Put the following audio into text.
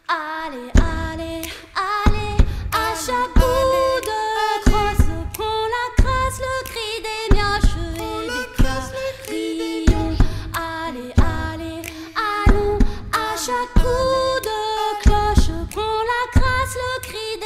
Allez, allez, allez, à chaque coup de crosse, prends la crasse, le cri des mioches et des carillons. Allez, allez, allons, à chaque coup de cloche, prends la crasse, le cri